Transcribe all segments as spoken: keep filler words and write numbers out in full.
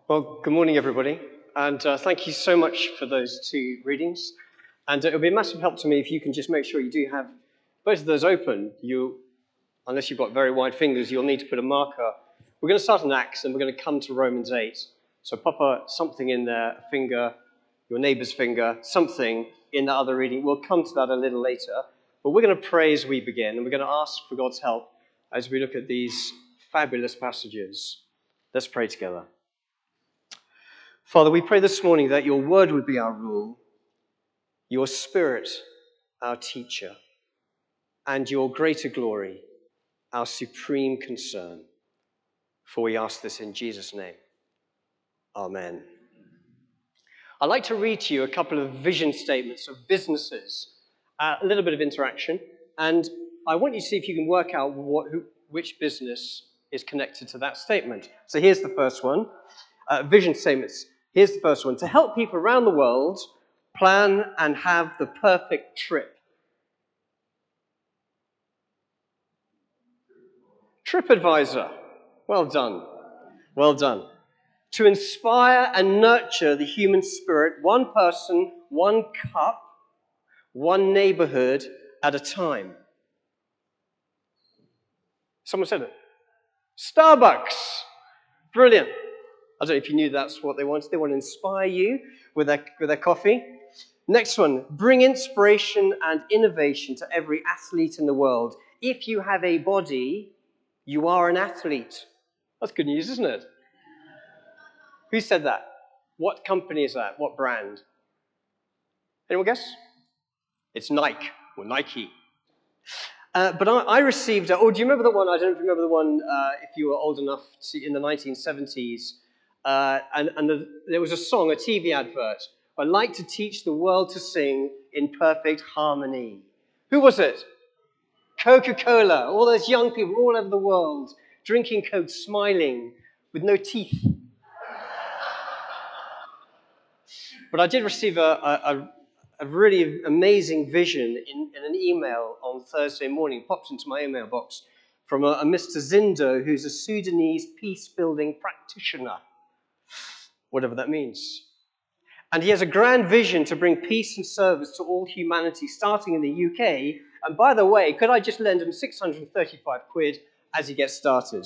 Well, good morning, everybody, and uh, thank you so much for those two readings. And uh, it'll be a massive help to me if you can just make sure you do have both of those open. You, unless you've got very wide fingers, you'll need to put a marker. We're going to start in Acts, and we're going to come to Romans eight. So pop a, something in there, a finger, your neighbour's finger, something in that other reading. We'll come to that a little later. But we're going to pray as we begin, and we're going to ask for God's help as we look at these fabulous passages. Let's pray together. Father, we pray this morning that your word would be our rule, your spirit our teacher, and your greater glory our supreme concern. For we ask this in Jesus' name. Amen. I'd like to read to you a couple of vision statements of businesses, uh, a little bit of interaction, and I want you to see if you can work out what, who, which business is connected to that statement. So here's the first one, uh, vision statements. Here's the first one. To help people around the world plan and have the perfect trip. TripAdvisor. Well done. Well done. To inspire and nurture the human spirit, one person, one cup, one neighborhood at a time. Someone said it. Starbucks. Brilliant. I don't know if you knew that's what they wanted. They want to inspire you with their, with their coffee. Next one, bring inspiration and innovation to every athlete in the world. If you have a body, you are an athlete. That's good news, isn't it? Who said that? What company is that? What brand? Anyone guess? It's Nike, or Nike. Uh, but I, I received, uh, oh, do you remember the one? I don't know if you remember the one, uh, if you were old enough to, in the nineteen seventies. Uh, and and the, there was a song, a T V advert. I like to teach the world to sing in perfect harmony. Who was it? Coca-Cola. All those young people all over the world drinking Coke, smiling, with no teeth. But I did receive a, a, a really amazing vision in, in an email on Thursday morning, popped into my email box, from a, a Mister Zindo, who's a Sudanese peace-building practitioner, whatever that means. And he has a grand vision to bring peace and service to all humanity, starting in the U K. And by the way, could I just lend him six hundred thirty-five quid as he gets started?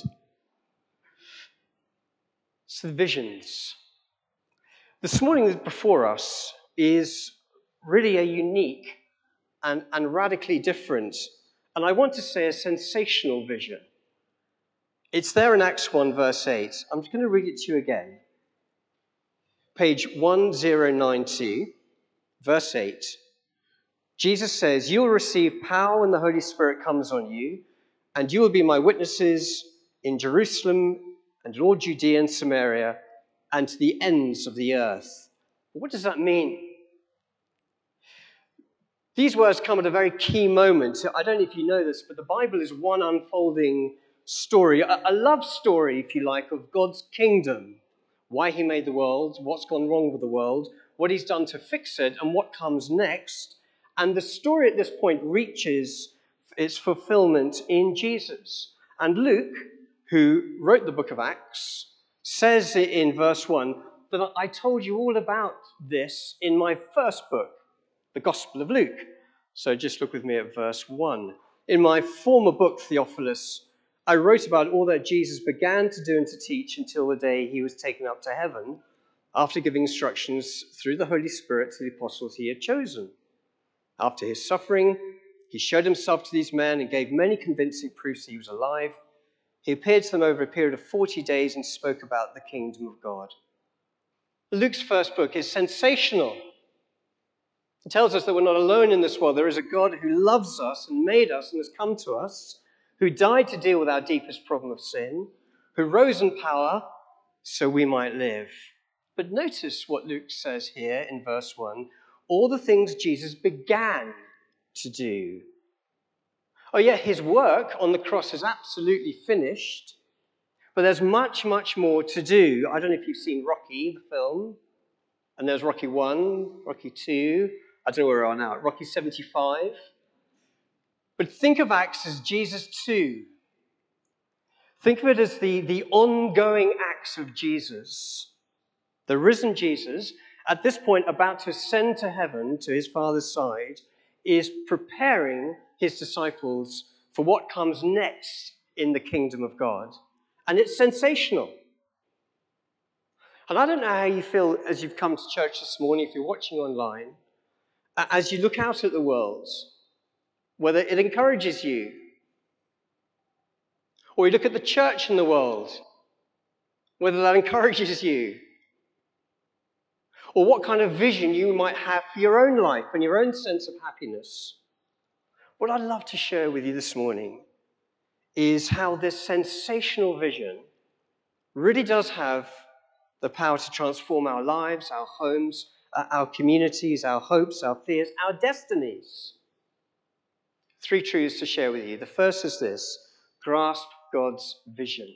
So the visions. This morning before us is really a unique and, and radically different, and I want to say a sensational vision. It's there in Acts one, verse eight. I'm just going to read it to you again. Page one thousand ninety-two, verse eight. Jesus says, "You will receive power when the Holy Spirit comes on you, and you will be my witnesses in Jerusalem and in all Judea and Samaria and to the ends of the earth." What does that mean? These words come at a very key moment. I don't know if you know this, but the Bible is one unfolding story, a, a love story, if you like, of God's kingdom. Why he made the world, what's gone wrong with the world, what he's done to fix it, and what comes next. And the story at this point reaches its fulfillment in Jesus. And Luke, who wrote the book of Acts, says in verse one that I told you all about this in my first book, the Gospel of Luke. So just look with me at verse one. "In my former book, Theophilus, I wrote about all that Jesus began to do and to teach until the day he was taken up to heaven, after giving instructions through the Holy Spirit to the apostles he had chosen. After his suffering, he showed himself to these men and gave many convincing proofs he was alive. He appeared to them over a period of forty days and spoke about the kingdom of God." Luke's first book is sensational. It tells us that we're not alone in this world. There is a God who loves us and made us and has come to us, who died to deal with our deepest problem of sin, who rose in power so we might live. But notice what Luke says here in verse one, all the things Jesus began to do. Oh yeah, his work on the cross is absolutely finished, but there's much, much more to do. I don't know if you've seen Rocky, the film, and there's Rocky one, Rocky two, I don't know where we are now, Rocky seventy-five. But think of Acts as Jesus two. Think of it as the, the ongoing acts of Jesus. The risen Jesus, at this point about to ascend to heaven, to his Father's side, is preparing his disciples for what comes next in the kingdom of God. And it's sensational. And I don't know how you feel as you've come to church this morning, if you're watching online, as you look out at the world, whether it encourages you, or you look at the church in the world, whether that encourages you, or what kind of vision you might have for your own life and your own sense of happiness. What I'd love to share with you this morning is how this sensational vision really does have the power to transform our lives, our homes, our communities, our hopes, our fears, our destinies. Three truths to share with you. The first is this: grasp God's vision.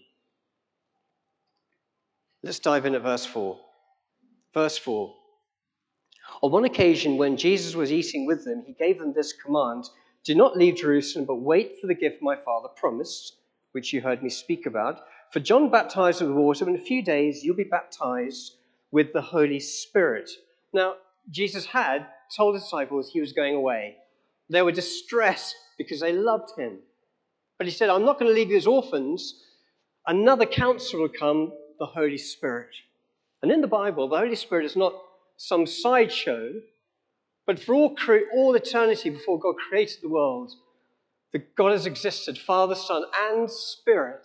Let's dive into verse four. Verse four. On one occasion, when Jesus was eating with them, he gave them this command: do not leave Jerusalem, but wait for the gift my Father promised, which you heard me speak about. For John baptized with water, but in a few days you'll be baptized with the Holy Spirit. Now, Jesus had told his disciples he was going away. They were distressed because they loved him. But he said, I'm not going to leave you as orphans. Another counselor will come, the Holy Spirit. And in the Bible, the Holy Spirit is not some sideshow, but for all, cre- all eternity before God created the world, the God has existed, Father, Son, and Spirit,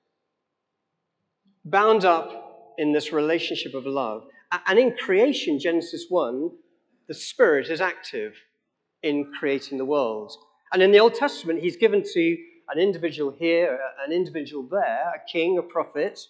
bound up in this relationship of love. And in creation, Genesis one, the Spirit is active in creating the world. And in the Old Testament, he's given to an individual here, an individual there, a king, a prophet.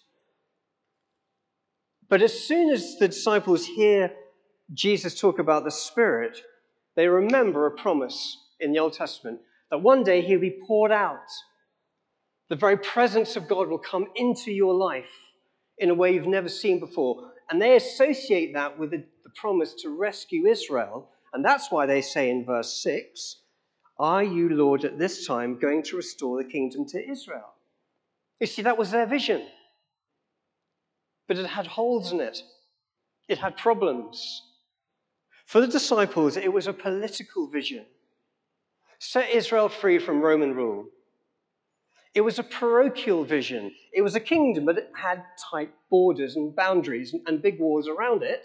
But as soon as the disciples hear Jesus talk about the Spirit, they remember a promise in the Old Testament that one day he'll be poured out. The very presence of God will come into your life in a way you've never seen before. And they associate that with the, the promise to rescue Israel. And that's why they say in verse six, are you, Lord, at this time going to restore the kingdom to Israel? You see, that was their vision. But it had holes in it. It had problems. For the disciples, it was a political vision. Set Israel free from Roman rule. It was a parochial vision. It was a kingdom, but it had tight borders and boundaries and, and big walls around it.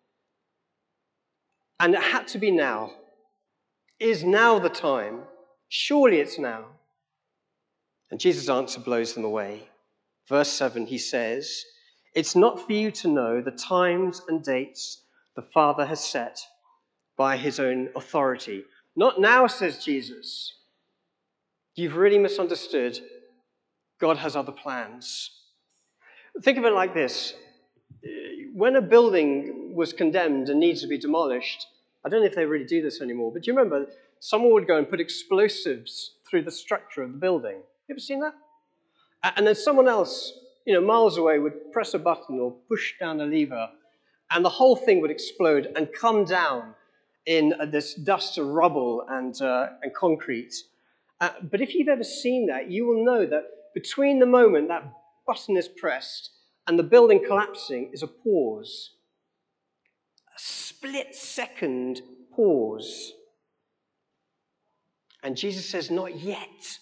And it had to be now. Is now the time? Surely it's now. And Jesus' answer blows them away. Verse seven, he says, it's not for you to know the times and dates the Father has set by his own authority. Not now, says Jesus. You've really misunderstood. God has other plans. Think of it like this. When a building was condemned and needs to be demolished, I don't know if they really do this anymore, but do you remember someone would go and put explosives through the structure of the building? You ever seen that? And then someone else, you know, miles away would press a button or push down a lever, and the whole thing would explode and come down in this dust of rubble and, uh, and concrete. Uh, but if you've ever seen that, you will know that between the moment that button is pressed and the building collapsing is a pause. A split second pause. And Jesus says, not yet.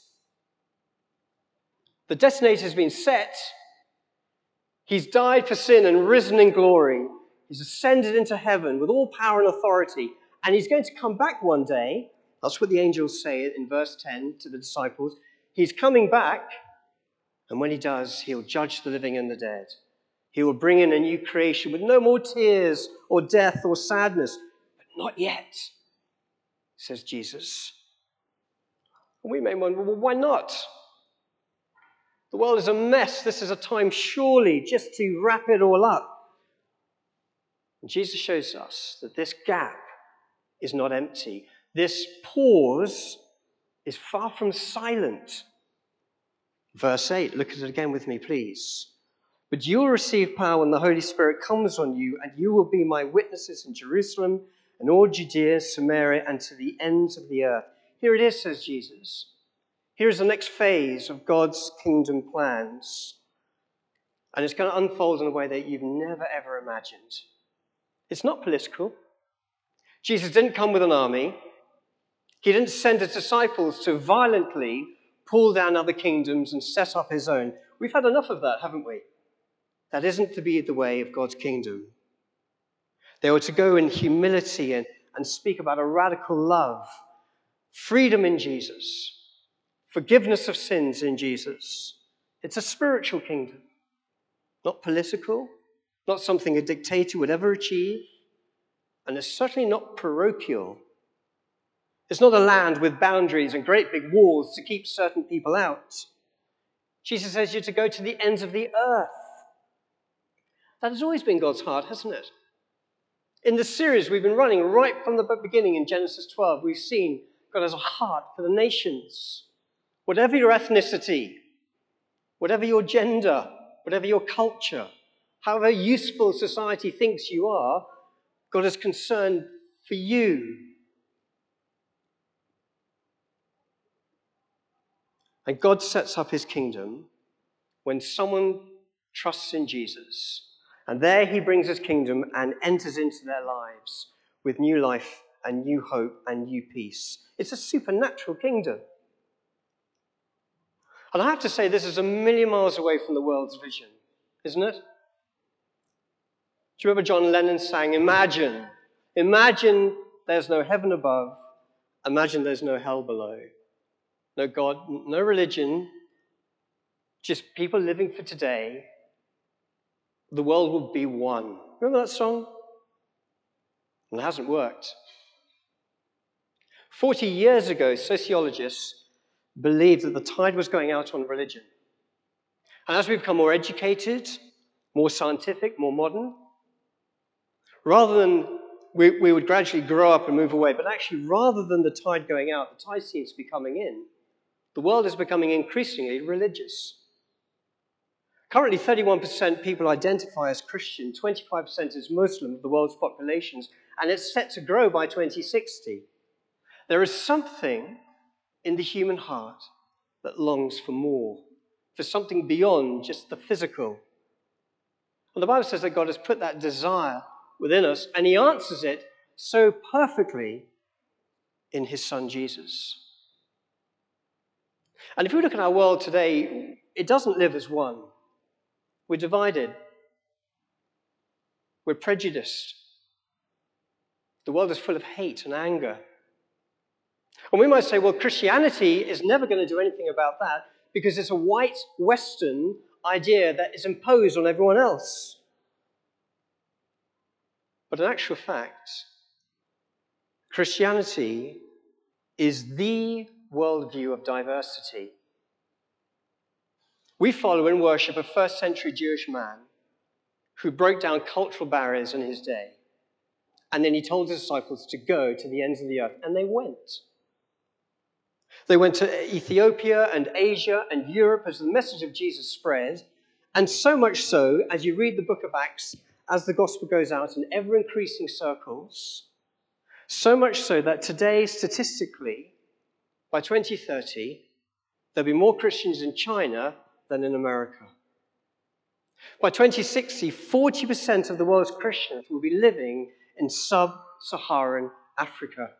The detonator has been set. He's died for sin and risen in glory. He's ascended into heaven with all power and authority. And he's going to come back one day. That's what the angels say in verse ten to the disciples. He's coming back. And when he does, he'll judge the living and the dead. He will bring in a new creation with no more tears or death or sadness. But not yet, says Jesus. And we may wonder, well, why not? The world is a mess. This is a time surely just to wrap it all up. And Jesus shows us that this gap is not empty. This pause is far from silent. Verse eight, look at it again with me, please. But you will receive power when the Holy Spirit comes on you, and you will be my witnesses in Jerusalem and all Judea, Samaria, and to the ends of the earth. Here it is, says Jesus. Here is the next phase of God's kingdom plans. And it's going to unfold in a way that you've never, ever imagined. It's not political. Jesus didn't come with an army. He didn't send his disciples to violently pull down other kingdoms and set up his own. We've had enough of that, haven't we? That isn't to be the way of God's kingdom. They were to go in humility and, and speak about a radical love, freedom in Jesus, forgiveness of sins in Jesus. It's a spiritual kingdom, not political, not something a dictator would ever achieve, and it's certainly not parochial. It's not a land with boundaries and great big walls to keep certain people out. Jesus says you're to go to the ends of the earth. That has always been God's heart, hasn't it? In the series we've been running right from the beginning in Genesis twelve, we've seen God has a heart for the nations. Whatever your ethnicity, whatever your gender, whatever your culture, however useful society thinks you are, God is concerned for you. And God sets up his kingdom when someone trusts in Jesus. And there he brings his kingdom and enters into their lives with new life and new hope and new peace. It's a supernatural kingdom. And I have to say, this is a million miles away from the world's vision, isn't it? Do you remember John Lennon sang, imagine, imagine there's no heaven above, imagine there's no hell below. No God, no religion, just people living for today. The world will be one. Remember that song? And it hasn't worked. Forty years ago, sociologists believed that the tide was going out on religion. And as we become more educated, more scientific, more modern, rather than we, we would gradually grow up and move away, but actually rather than the tide going out, the tide seems to be coming in. The world is becoming increasingly religious. Currently, thirty-one percent people identify as Christian, twenty-five percent is Muslim of the world's populations, and it's set to grow by twenty sixty. There is something in the human heart that longs for more, for something beyond just the physical. And the Bible says that God has put that desire within us, and he answers it so perfectly in his Son Jesus. And if we look at our world today, it doesn't live as one. We're divided. We're prejudiced. The world is full of hate and anger. And we might say, well, Christianity is never going to do anything about that because it's a white Western idea that is imposed on everyone else. But in actual fact, Christianity is the worldview of diversity. We follow and worship a first century Jewish man who broke down cultural barriers in his day. And then he told his disciples to go to the ends of the earth, and they went. They went to Ethiopia and Asia and Europe as the message of Jesus spread, and so much so, as you read the book of Acts, as the gospel goes out in ever-increasing circles, so much so that today, statistically, by twenty thirty, there'll be more Christians in China than in America. By twenty sixty, forty percent of the world's Christians will be living in sub-Saharan Africa.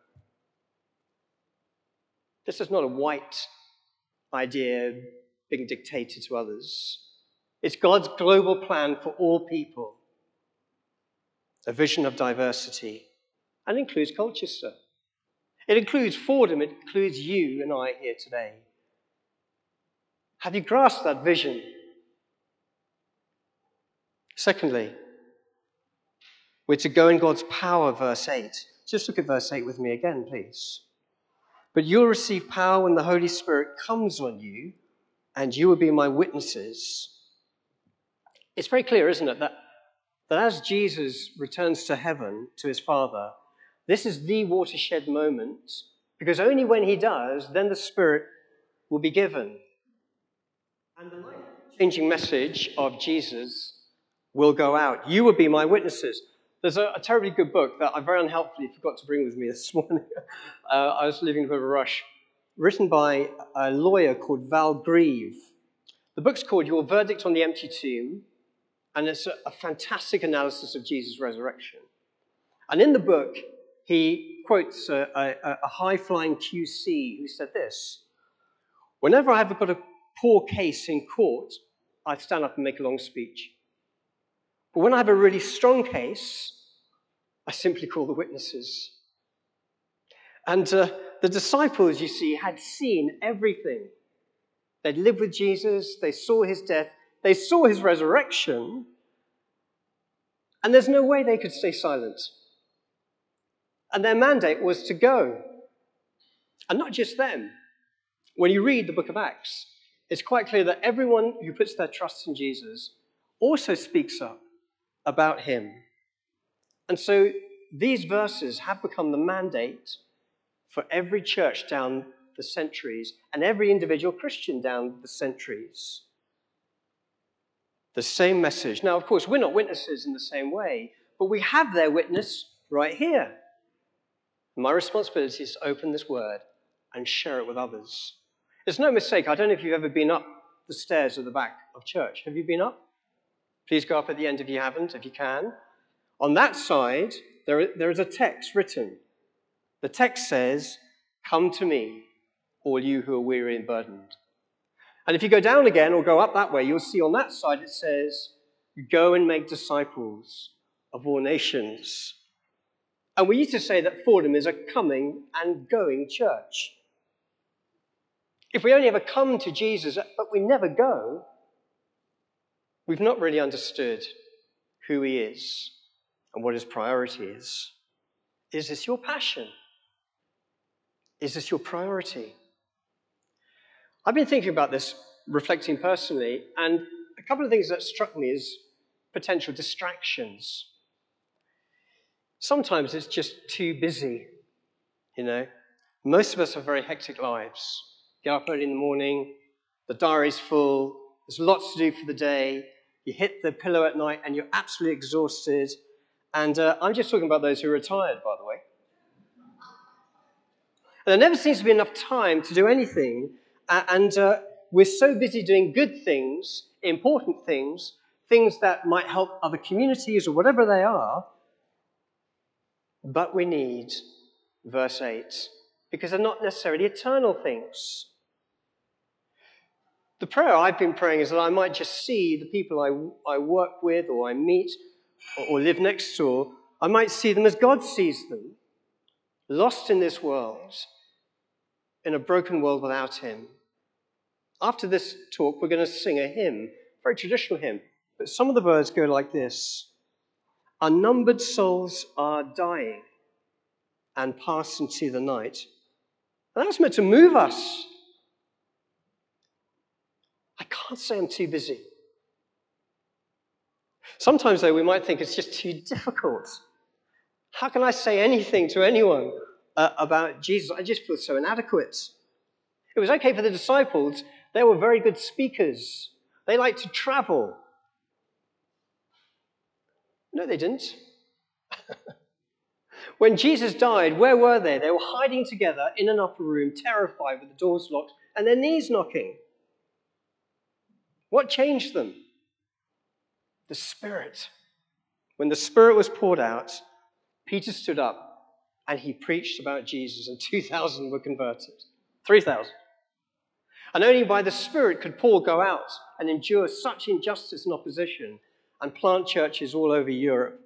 This is not a white idea being dictated to others. It's God's global plan for all people. A vision of diversity. And includes Colchester. It includes Fordham. It includes you and I here today. Have you grasped that vision? Secondly, we're to go in God's power, verse eight. Just look at verse eight with me again, please. But you'll receive power when the Holy Spirit comes on you, and you will be my witnesses. It's very clear, isn't it, that, that as Jesus returns to heaven, to his Father, this is the watershed moment, because only when he does, then the Spirit will be given. And the life-changing message of Jesus will go out. You will be my witnesses. There's a, a terribly good book that I very unhelpfully forgot to bring with me this morning. uh, I was leaving a bit of a rush. Written by a lawyer called Val Grieve. The book's called Your Verdict on the Empty Tomb. And it's a, a fantastic analysis of Jesus' resurrection. And in the book, he quotes a, a, a high-flying Q C who said this: "Whenever I've got a poor case in court, I stand up and make a long speech. But when I have a really strong case, I simply call the witnesses." And uh, the disciples, you see, had seen everything. They'd lived with Jesus, they saw his death, they saw his resurrection, and there's no way they could stay silent. And their mandate was to go. And not just them. When you read the book of Acts, it's quite clear that everyone who puts their trust in Jesus also speaks up about him. And so these verses have become the mandate for every church down the centuries and every individual Christian down the centuries. The same message. Now, of course, we're not witnesses in the same way, but we have their witness right here. My responsibility is to open this word and share it with others. It's no mistake. I don't know if you've ever been up the stairs at the back of church. Have you been up? Please go up at the end if you haven't, if you can. On that side, there, there is a text written. The text says, "Come to me, all you who are weary and burdened." And if you go down again or go up that way, you'll see on that side it says, "Go and make disciples of all nations." And we used to say that Fordham is a coming and going church. If we only ever come to Jesus, but we never go, we've not really understood who he is and what his priority is. Is this your passion? Is this your priority? I've been thinking about this, reflecting personally, and a couple of things that struck me as potential distractions. Sometimes it's just too busy, you know. Most of us have very hectic lives. Get up early in the morning, the diary's full, there's lots to do for the day, you hit the pillow at night and you're absolutely exhausted. And uh, I'm just talking about those who are retired, by the way. And there never seems to be enough time to do anything, uh, and uh, we're so busy doing good things, important things, things that might help other communities or whatever they are, but we need verse eight, because they're not necessarily eternal things. The prayer I've been praying is that I might just see the people I, I work with or I meet or, or live next door, I might see them as God sees them, lost in this world, in a broken world without him. After this talk, we're going to sing a hymn, a very traditional hymn, but some of the words go like this: "Unnumbered souls are dying and pass into the night." And that's meant to move us. I can't say I'm too busy. Sometimes, though, we might think it's just too difficult. How can I say anything to anyone uh, about Jesus? I just feel so inadequate. It was okay for the disciples. They were very good speakers. They liked to travel. No, they didn't. When Jesus died, where were they? They were hiding together in an upper room, terrified with the doors locked and their knees knocking. What changed them? The Spirit. When the Spirit was poured out, Peter stood up and he preached about Jesus, and two thousand were converted. three thousand. And only by the Spirit could Paul go out and endure such injustice and opposition and plant churches all over Europe.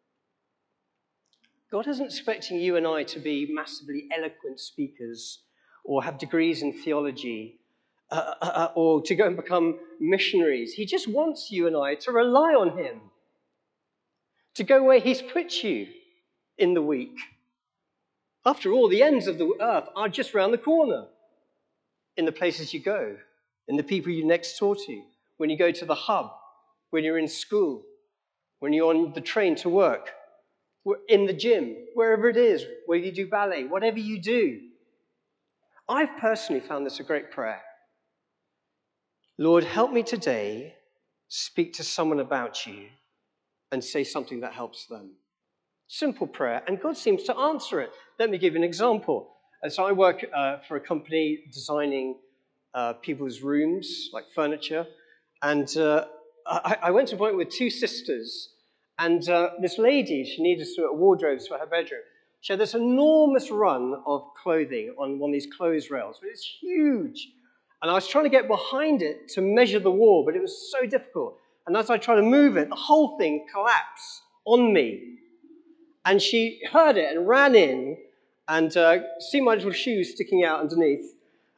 God isn't expecting you and I to be massively eloquent speakers or have degrees in theology uh, uh, or to go and become missionaries. He just wants you and I to rely on him, to go where he's put you in the week. After all, the ends of the earth are just round the corner, in the places you go, in the people you next door to, when you go to the hub, when you're in school, when you're on the train to work, in the gym, wherever it is, whether you do ballet, whatever you do. I've personally found this a great prayer. Lord, help me today speak to someone about you and say something that helps them. Simple prayer, and God seems to answer it. Let me give you an example. And so I work uh, for a company designing uh, people's rooms, like furniture, and uh, I, I went to an appointment with two sisters, and uh, this lady, she needed sort of wardrobes for her bedroom. She had this enormous run of clothing on one of these clothes rails. It was huge. And I was trying to get behind it to measure the wall, but it was so difficult. And as I tried to move it, the whole thing collapsed on me. And she heard it and ran in and uh, see my little shoes sticking out underneath.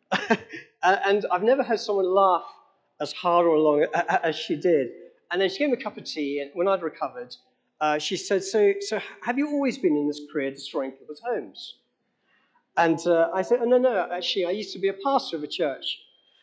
And I've never heard someone laugh as hard or long as she did. And then she gave me a cup of tea, and when I'd recovered, uh, she said, so, so have you always been in this career destroying people's homes? And uh, I said, oh, no, no, actually, I used to be a pastor of a church.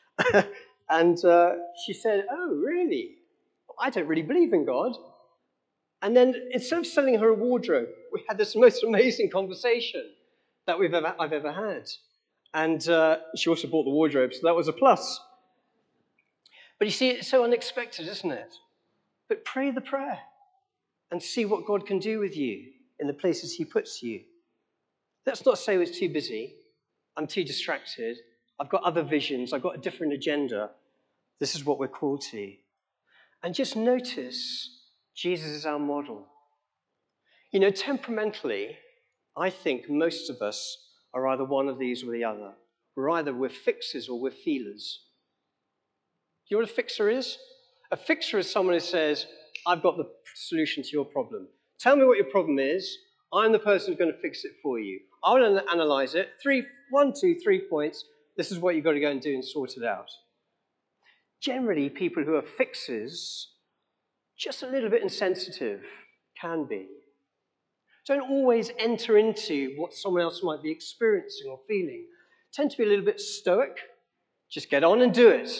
And uh, she said, oh, really? I don't really believe in God. And then instead of selling her a wardrobe, we had this most amazing conversation that we've ever, I've ever had. And uh, she also bought the wardrobe, so that was a plus. But you see, it's so unexpected, isn't it? But pray the prayer and see what God can do with you in the places he puts you. Let's not say it's too busy. I'm too distracted. I've got other visions. I've got a different agenda. This is what we're called to. And just notice Jesus is our model. You know, temperamentally, I think most of us are either one of these or the other. We're either we're fixers or we're feelers. Do you know what a fixer is? A fixer is someone who says, I've got the solution to your problem. Tell me what your problem is. I'm the person who's going to fix it for you. I'll analyze it. Three, one, two, three points. This is what you've got to go and do and sort it out. Generally, people who are fixers, just a little bit insensitive, can be. Don't always enter into what someone else might be experiencing or feeling. Tend to be a little bit stoic. Just get on and do it.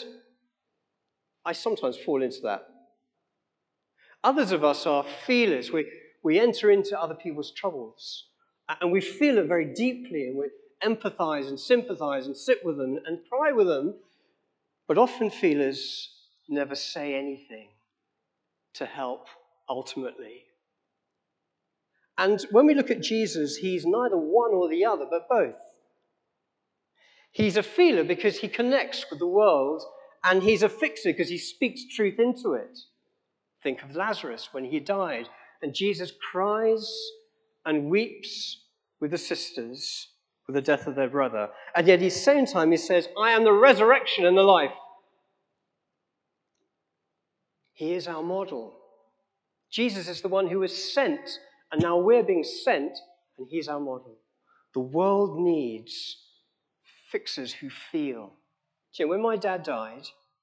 I sometimes fall into that. Others of us are feelers. We, we enter into other people's troubles, and we feel it very deeply, and we empathize and sympathize and sit with them and cry with them. But often feelers never say anything to help ultimately. And when we look at Jesus, he's neither one or the other, but both. He's a feeler because he connects with the world, and he's a fixer because he speaks truth into it. Think of Lazarus when he died, and Jesus cries and weeps with the sisters with the death of their brother. And yet at the same time he says, I am the resurrection and the life. He is our model. Jesus is the one who was sent, and now we're being sent, and he's our model. The world needs fixers who feel. Do you know, when my dad died,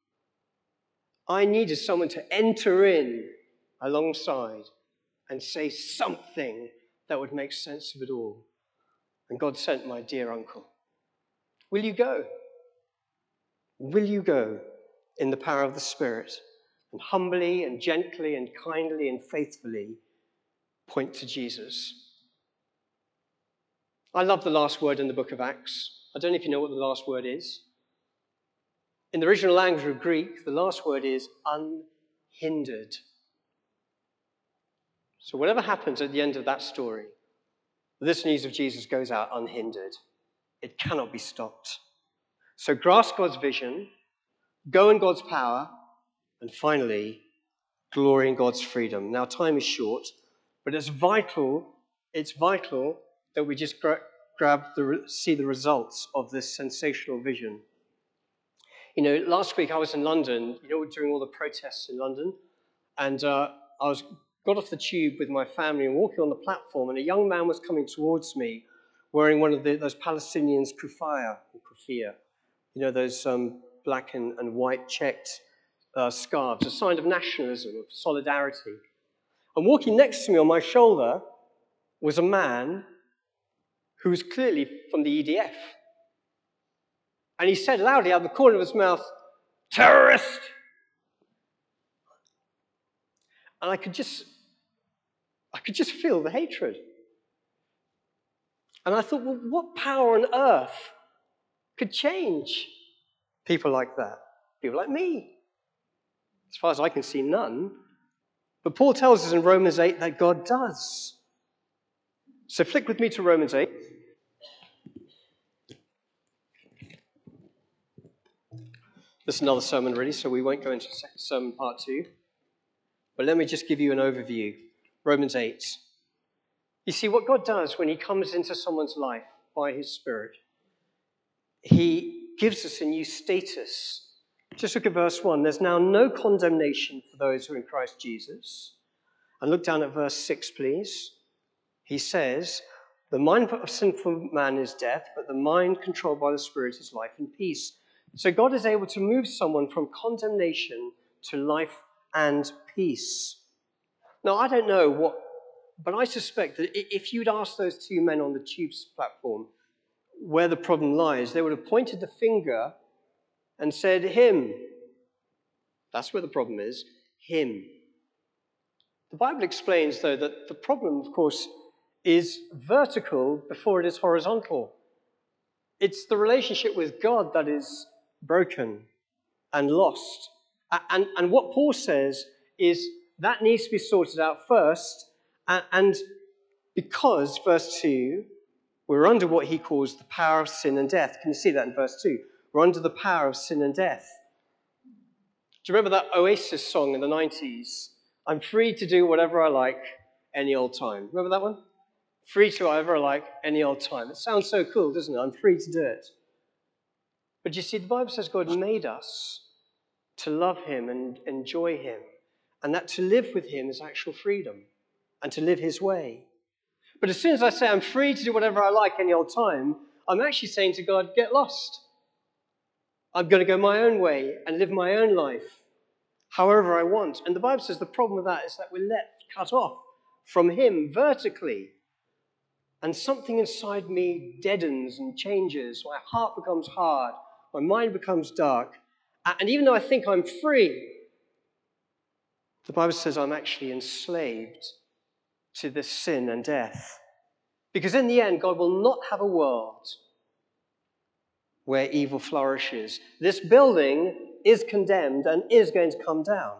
I needed someone to enter in alongside and say something that would make sense of it all. And God sent my dear uncle. Will you go? Will you go in the power of the Spirit and humbly and gently and kindly and faithfully point to Jesus? I love the last word in the book of Acts. I don't know if you know what the last word is. In the original language of Greek, the last word is unhindered. So whatever happens at the end of that story, this news of Jesus goes out unhindered. It cannot be stopped. So grasp God's vision, go in God's power, and finally, glory in God's freedom. Now, time is short, but it's vital, it's vital that we just gra- grab the, see the results of this sensational vision. You know, last week I was in London, you know, during all the protests in London, and uh, I was got off the tube with my family and walking on the platform, and a young man was coming towards me wearing one of the, those Palestinians kufaya, or kufia, you know, those um, black and, and white checked uh, scarves, a sign of nationalism, of solidarity. And walking next to me on my shoulder was a man who was clearly from the E D F. And he said loudly out of the corner of his mouth, "Terrorist!" And I could just, I could just feel the hatred. And I thought, well, what power on earth could change people like that? People like me. As far as I can see, none. But Paul tells us in Romans eight that God does. So flick with me to Romans eight. This is another sermon, really, so we won't go into sermon part two. But let me just give you an overview. Romans eight. You see, what God does when he comes into someone's life by his Spirit, he gives us a new status. Just look at verse one. There's now no condemnation for those who are in Christ Jesus. And look down at verse six, please. He says, the mind of sinful man is death, but the mind controlled by the Spirit is life and peace. So God is able to move someone from condemnation to life and peace. Now, I don't know what, but I suspect that if you'd asked those two men on the Tube's platform where the problem lies, they would have pointed the finger and said, him. That's where the problem is, him. The Bible explains, though, that the problem, of course, is vertical before it is horizontal. It's the relationship with God that is broken and lost. And, and what Paul says is that needs to be sorted out first. And because, verse two, we're under what he calls the power of sin and death. Can you see that in verse two? We're under the power of sin and death. Do you remember that Oasis song in the nineties? I'm free to do whatever I like any old time. Remember that one? Free to whatever I like any old time. It sounds so cool, doesn't it? I'm free to do it. But you see, the Bible says God made us to love him and enjoy him, and that to live with him is actual freedom, and to live his way. But as soon as I say I'm free to do whatever I like any old time, I'm actually saying to God, get lost. I'm going to go my own way and live my own life however I want. And the Bible says the problem with that is that we're left cut off from him vertically. And something inside me deadens and changes. My heart becomes hard. My mind becomes dark. And even though I think I'm free, the Bible says I'm actually enslaved to this sin and death. Because in the end, God will not have a world where evil flourishes. This building is condemned and is going to come down.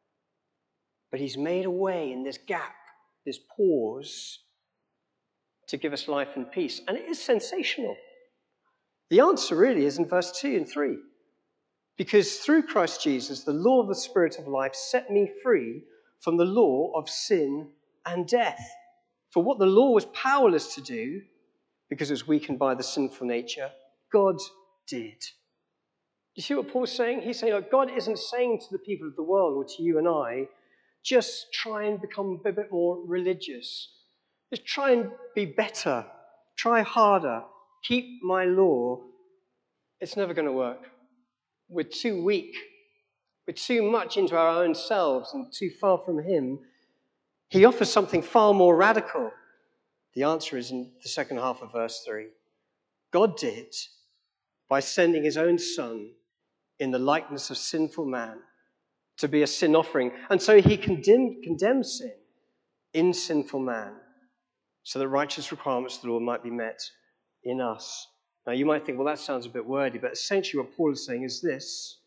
But he's made a way in this gap, this pause, to give us life and peace. And it is sensational. The answer really is in verse two and three. Because through Christ Jesus, the law of the Spirit of life set me free from the law of sin and death. For what the law was powerless to do, because it was weakened by the sinful nature, God did. You see what Paul's saying? He's saying, like, God isn't saying to the people of the world or to you and I, just try and become a bit more religious. Just try and be better. Try harder. Keep my law. It's never going to work. We're too weak. We're too much into our own selves and too far from him. He offers something far more radical. The answer is in the second half of verse three. God did by sending his own son in the likeness of sinful man to be a sin offering. And so he condemned, condemned sin in sinful man so that righteous requirements of the law might be met in us. Now you might think, well, that sounds a bit wordy, but essentially what Paul is saying is this,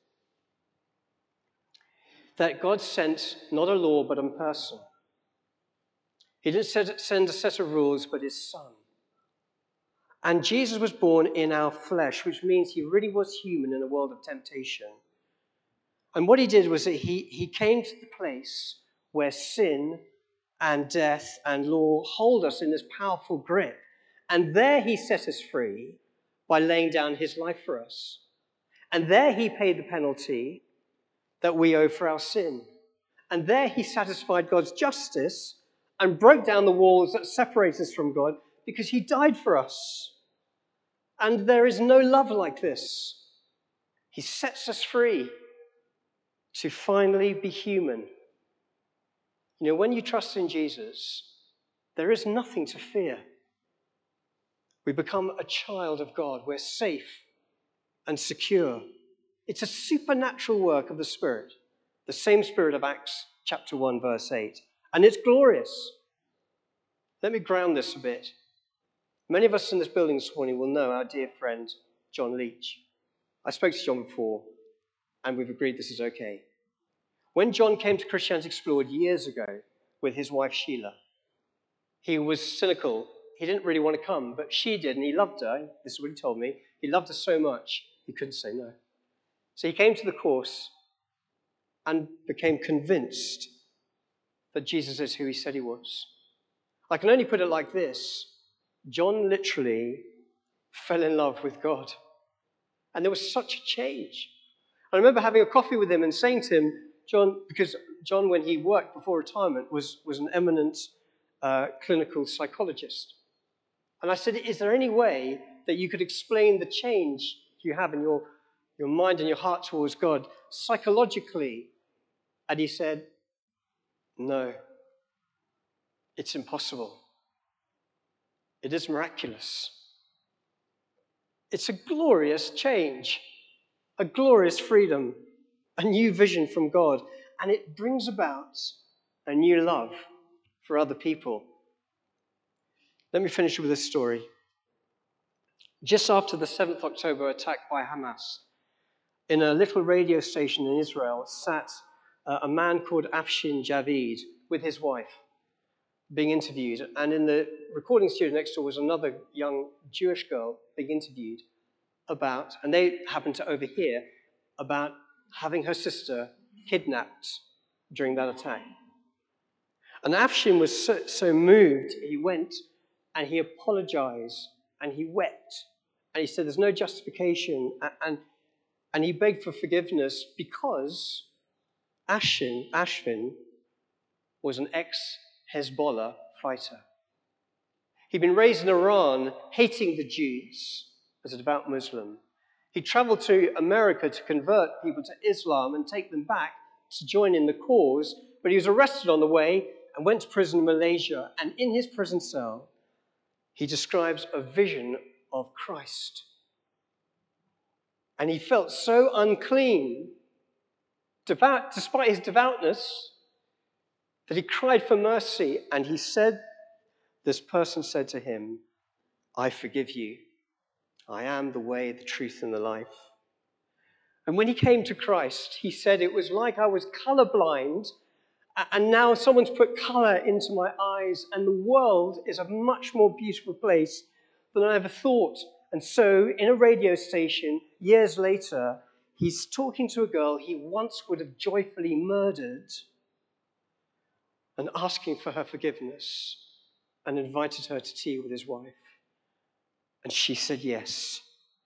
that God sent not a law but a person. He didn't send a set of rules but his son. And Jesus was born in our flesh, which means he really was human in a world of temptation. And what he did was that he, he came to the place where sin and death and law hold us in this powerful grip. And there he set us free by laying down his life for us. And there he paid the penalty that we owe for our sin. And there he satisfied God's justice and broke down the walls that separate us from God because he died for us. And there is no love like this. He sets us free to finally be human. You know, when you trust in Jesus, there is nothing to fear. We become a child of God. We're safe and secure. It's a supernatural work of the Spirit, the same Spirit of Acts chapter one, verse eight. And it's glorious. Let me ground this a bit. Many of us in this building this morning will know our dear friend, John Leach. I spoke to John before, and we've agreed this is okay. When John came to Christianity Explored years ago with his wife Sheila, he was cynical. He didn't really want to come, but she did, and he loved her. This is what he told me. He loved her so much, he couldn't say no. So he came to the course and became convinced that Jesus is who he said he was. I can only put it like this. John literally fell in love with God. And there was such a change. I remember having a coffee with him and saying to him, John, because John, when he worked before retirement, was, was an eminent uh, clinical psychologist. And I said, is there any way that you could explain the change you have in your, your mind and your heart towards God psychologically? And he said, no, it's impossible. It is miraculous. It's a glorious change, a glorious freedom, a new vision from God, and it brings about a new love for other people. Let me finish with this story. Just after the seventh of October attack by Hamas, in a little radio station in Israel sat uh, a man called Afshin Javid with his wife being interviewed. And in the recording studio next door was another young Jewish girl being interviewed about, and they happened to overhear, about having her sister kidnapped during that attack. And Afshin was so, so moved, he went and he apologized and he wept. And he said there's no justification. And, and, and he begged for forgiveness because Ashvin, Ashvin was an ex-Hezbollah fighter. He'd been raised in Iran, hating the Jews as a devout Muslim. He traveled to America to convert people to Islam and take them back to join in the cause, but he was arrested on the way and went to prison in Malaysia. And in his prison cell, he describes a vision of Christ. And he felt so unclean, devout, despite his devoutness, that he cried for mercy. And he said, this person said to him, I forgive you. I am the way, the truth, and the life. And when he came to Christ, he said, it was like I was colorblind, and now someone's put color into my eyes, and the world is a much more beautiful place than I ever thought. And so, in a radio station, years later, he's talking to a girl he once would have joyfully murdered and asking for her forgiveness and invited her to tea with his wife. And she said yes.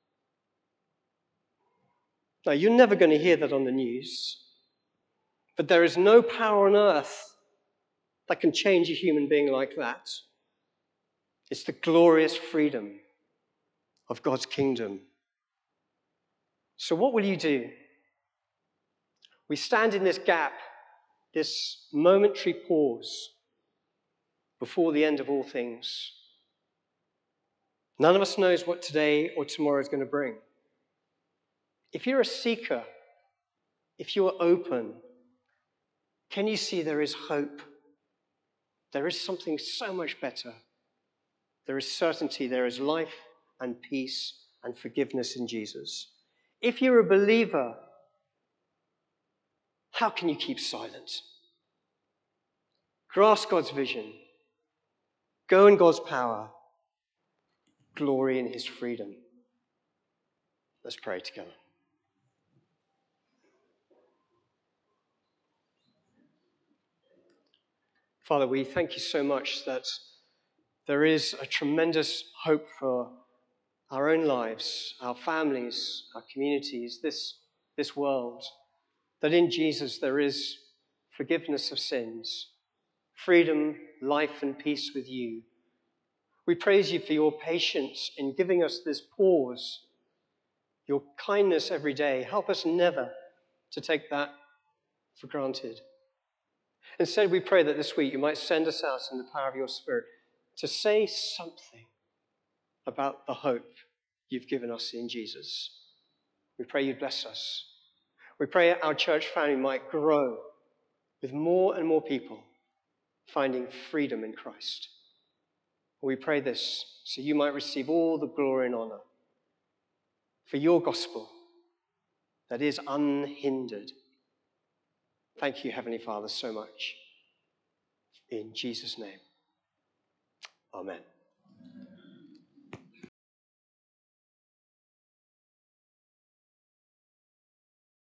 Now, you're never going to hear that on the news, but there is no power on earth that can change a human being like that. It's the glorious freedom of God's kingdom. So what will you do? We stand in this gap, this momentary pause before the end of all things. None of us knows what today or tomorrow is going to bring. If you're a seeker, if you're open, can you see there is hope? There is something so much better. There is certainty, there is life and peace and forgiveness in Jesus. If you're a believer, how can you keep silent? Grasp God's vision. Go in God's power. Glory in his freedom. Let's pray together. Father, we thank you so much that there is a tremendous hope for our own lives, our families, our communities, this, this world, that in Jesus there is forgiveness of sins, freedom, life, and peace with you. We praise you for your patience in giving us this pause, your kindness every day. Help us never to take that for granted. Instead, we pray that this week you might send us out in the power of your Spirit to say something about the hope you've given us in Jesus. We pray you bless us. We pray our church family might grow with more and more people finding freedom in Christ. We pray this so you might receive all the glory and honor for your gospel that is unhindered. Thank you, Heavenly Father, so much. In Jesus' name, amen.